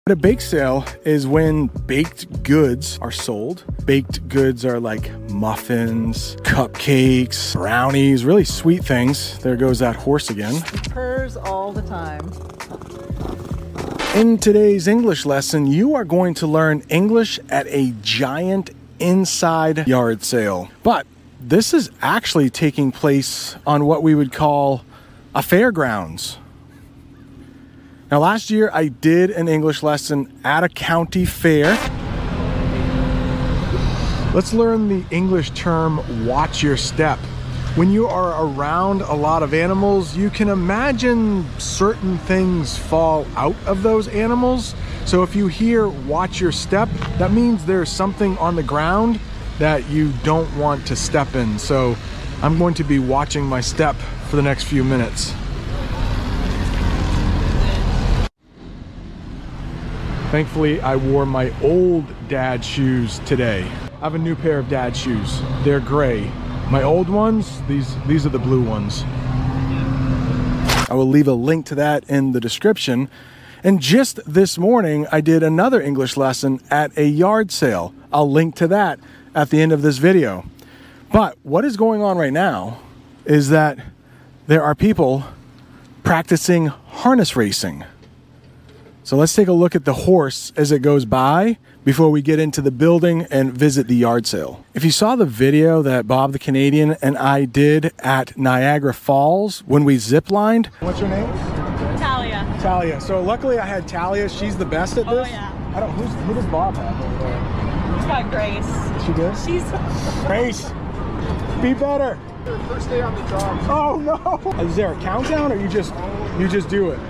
A bake sale is when baked goods are sold. Baked goods are like muffins, cupcakes, brownies, really sweet things. There goes that horse again. He purrs all the time. In today's English lesson, you are going to learn English at a giant inside yard sale. But this is actually taking place on what we would call a fairgrounds. Now, last year I did an English lesson at a county fair. Let's learn the English term, watch your step. When you are around a lot of animals, you can imagine certain things fall out of those animals. So if you hear watch your step, that means there's something on the ground that you don't want to step in. So I'm going to be watching my step for the next few minutes. Thankfully, I wore my old dad shoes today. I have a new pair of dad shoes. They're gray. My old ones, these are the blue ones. I will leave a link to that in the description. And just this morning, I did another English lesson at a yard sale. I'll link to that at the end of this video. But what is going on right now is that there are people practicing harness racing. So let's take a look at the horse as it goes by before we get into the building and visit the yard sale. If you saw the video that Bob the Canadian and I did at Niagara Falls when we ziplined. What's your name? Talia. Talia. So luckily I had Talia. She's the best at this. Oh yeah. Who does Bob have over there? He's got Grace. She good? She's Grace, be better. First day on the job. Oh no! Is there a countdown or you just do it?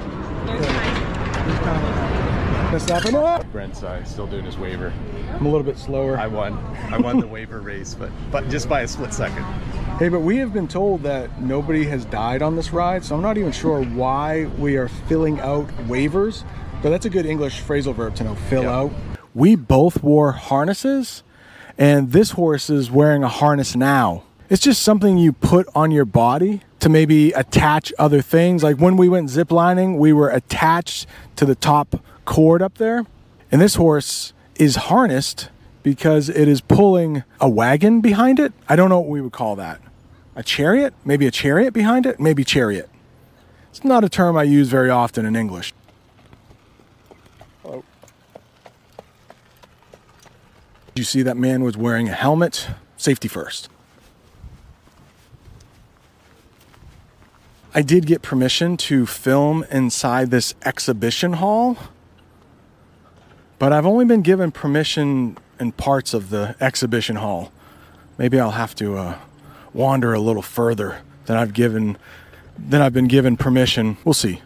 Brent's still doing his waiver. I'm a little bit slower. I won the waiver race, but just by a split second. Hey, but we have been told that nobody has died on this ride, so I'm not even sure why we are filling out waivers. But that's a good English phrasal verb to know, fill out. We both wore harnesses, and this horse is wearing a harness now. It's just something you put on your body to maybe attach other things. Like when we went ziplining, we were attached to the top cord up there. And this horse is harnessed because it is pulling a wagon behind it. I don't know what we would call that. A chariot? Maybe a chariot behind it? Maybe chariot. It's not a term I use very often in English. Hello. You see that man was wearing a helmet? Safety first. I did get permission to film inside this exhibition hall, but I've only been given permission in parts of the exhibition hall. Maybe I'll have to wander a little further than I've been given permission. We'll see.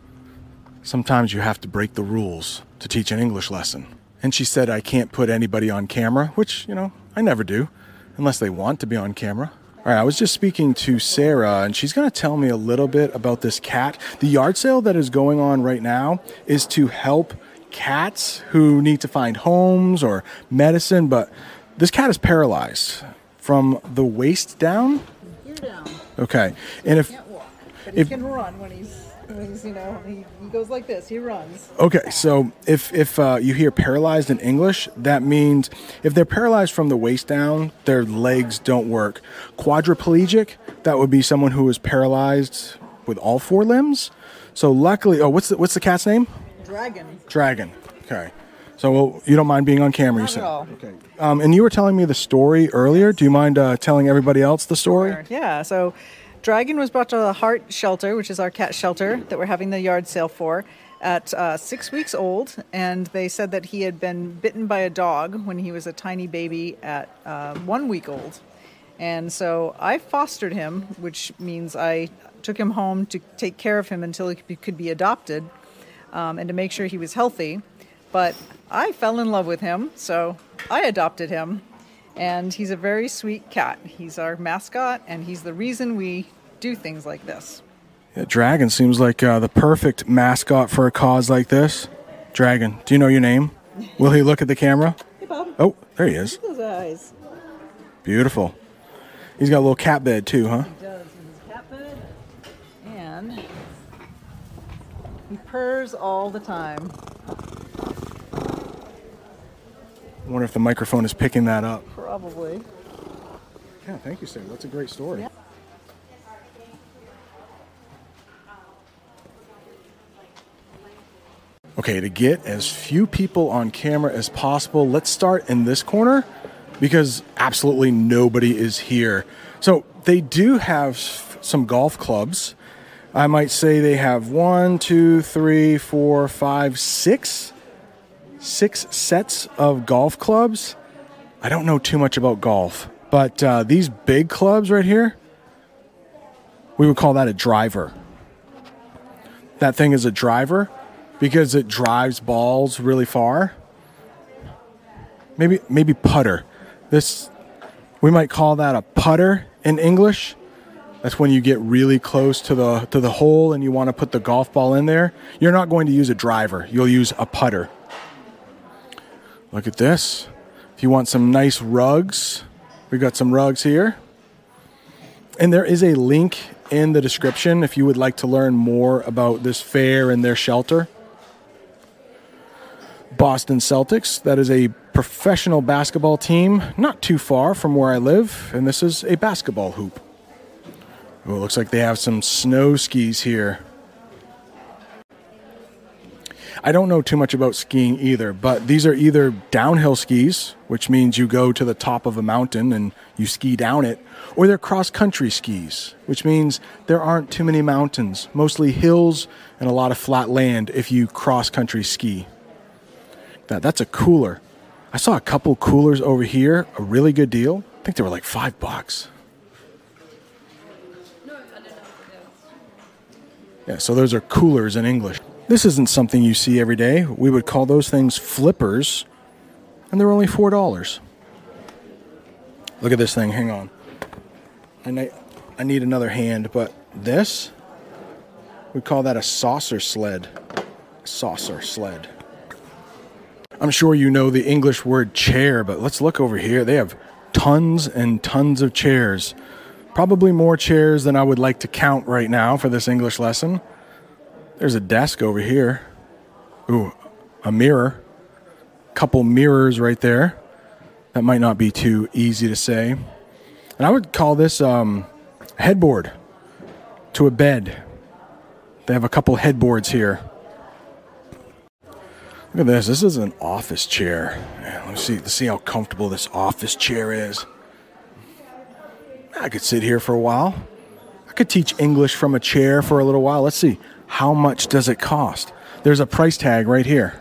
Sometimes you have to break the rules to teach an English lesson. And she said I can't put anybody on camera, which, I never do, unless they want to be on camera. All right, I was just speaking to Sarah, and she's going to tell me a little bit about this cat. The yard sale that is going on right now is to help cats who need to find homes or medicine, but this cat is paralyzed from the waist down. You're down. Okay, and He can't walk, but he can run when he's he goes like this. He runs. Okay, so if you hear paralyzed in English, that means if they're paralyzed from the waist down, their legs don't work. Quadriplegic, that would be someone who is paralyzed with all four limbs. So luckily, what's the cat's name? Dragon. Dragon. Okay. So you don't mind being on camera, Not you said? at all. Okay. And you were telling me the story earlier. Do you mind telling everybody else the story? Sure. Yeah. So Dragon was brought to the Heart Shelter, which is our cat shelter that we're having the yard sale for, at 6 weeks old. And they said that he had been bitten by a dog when he was a tiny baby at 1 week old. And so I fostered him, which means I took him home to take care of him until he could be adopted and to make sure he was healthy. But I fell in love with him, so I adopted him. And he's a very sweet cat. He's our mascot, and he's the reason we do things like this. Yeah, Dragon seems like the perfect mascot for a cause like this. Dragon, do you know your name? Will he look at the camera? Hey, Bob. Oh, there he is. Look at those eyes. Beautiful. He's got a little cat bed too, huh? He does in his cat bed. And he purrs all the time. I wonder if the microphone is picking that up. Probably. Yeah, thank you, Sarah. That's a great story. Yeah. Okay, to get as few people on camera as possible, let's start in this corner because absolutely nobody is here. So they do have some golf clubs. I might say they have 1, 2, 3, 4, 5, 6 sets of golf clubs. I don't know too much about golf, but these big clubs right here, we would call that a driver. That thing is a driver because it drives balls really far. Maybe putter. This, we might call that a putter in English. That's when you get really close to the hole and you want to put the golf ball in there. You're not going to use a driver. You'll use a putter. Look at this. If you want some nice rugs, we've got some rugs here. And there is a link in the description if you would like to learn more about this fair and their shelter. Boston Celtics, that is a professional basketball team not too far from where I live, and this is a basketball hoop. Oh, it looks like they have some snow skis here. I don't know too much about skiing either, but these are either downhill skis, which means you go to the top of a mountain and you ski down it, or they're cross-country skis, which means there aren't too many mountains, mostly hills and a lot of flat land if you cross-country ski. That's a cooler. I saw a couple coolers over here, a really good deal. I think they were like $5. Yeah, so those are coolers in English. This isn't something you see every day. We would call those things flippers, and they're only $4. Look at this thing. Hang on. I need another hand, but this, we call that a saucer sled. Saucer sled. I'm sure you know the English word chair, but let's look over here. They have tons and tons of chairs. Probably more chairs than I would like to count right now for this English lesson. There's a desk over here. Ooh, a mirror. Couple mirrors right there. That might not be too easy to say. And I would call this a headboard to a bed. They have a couple headboards here. Look at this. This is an office chair. Yeah, let's see how comfortable this office chair is. I could sit here for a while. I could teach English from a chair for a little while. Let's see. How much does it cost? There's a price tag right here.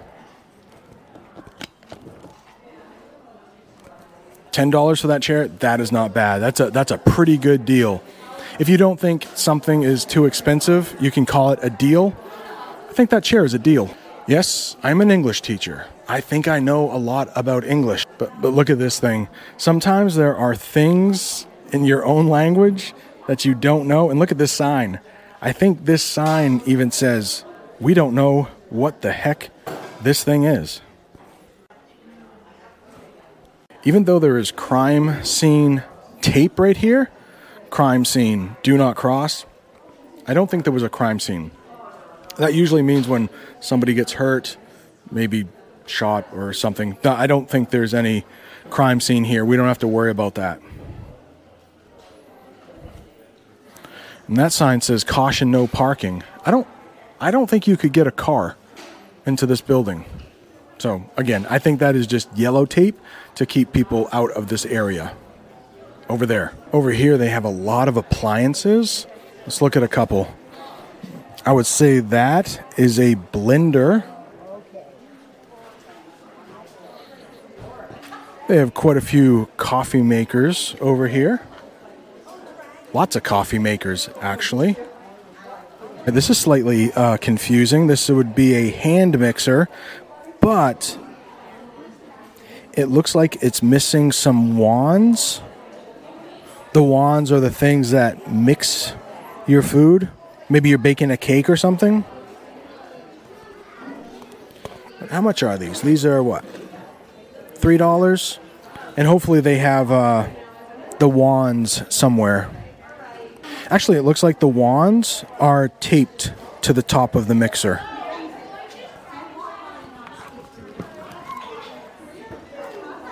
$10 for that chair? That is not bad. That's a pretty good deal. If you don't think something is too expensive, you can call it a deal. I think that chair is a deal. Yes, I'm an English teacher. I think I know a lot about English. But look at this thing. Sometimes there are things in your own language that you don't know. And look at this sign. I think this sign even says, we don't know what the heck this thing is. Even though there is crime scene tape right here, crime scene, do not cross, I don't think there was a crime scene. That usually means when somebody gets hurt, maybe shot or something. I don't think there's any crime scene here. We don't have to worry about that. And that sign says caution, no parking. I don't think you could get a car into this building. So again, I think that is just yellow tape to keep people out of this area. Over there. Over here they have a lot of appliances. Let's look at a couple. I would say that is a blender. They have quite a few coffee makers over here. Lots of coffee makers, actually. This is slightly confusing. This would be a hand mixer, but it looks like it's missing some wands. The wands are the things that mix your food. Maybe you're baking a cake or something. How much are these? These are what? $3? And hopefully they have the wands somewhere. Actually, it looks like the wands are taped to the top of the mixer.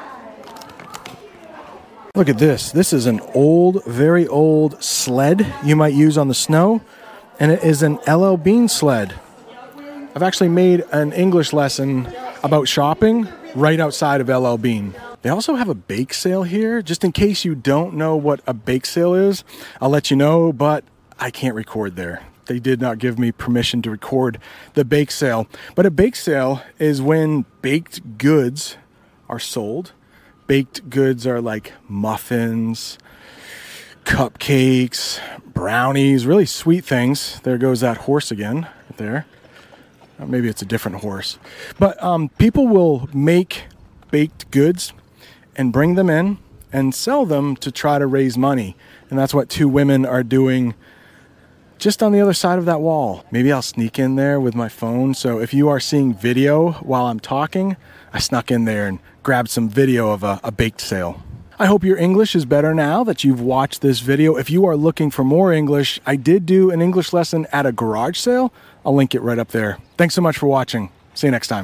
Look at this. This is an old, very old sled you might use on the snow, and it is an LL Bean sled. I've actually made an English lesson about shopping right outside of LL Bean. They also have a bake sale here. Just in case you don't know what a bake sale is, I'll let you know, but I can't record there. They did not give me permission to record the bake sale. But a bake sale is when baked goods are sold. Baked goods are like muffins, cupcakes, brownies, really sweet things. There goes that horse again, right there. Maybe it's a different horse. But people will make baked goods and bring them in and sell them to try to raise money. And that's what two women are doing just on the other side of that wall. Maybe I'll sneak in there with my phone. So if you are seeing video while I'm talking, I snuck in there and grabbed some video of a baked sale. I hope your English is better now that you've watched this video. If you are looking for more English, I did do an English lesson at a garage sale. I'll link it right up there. Thanks so much for watching. See you next time.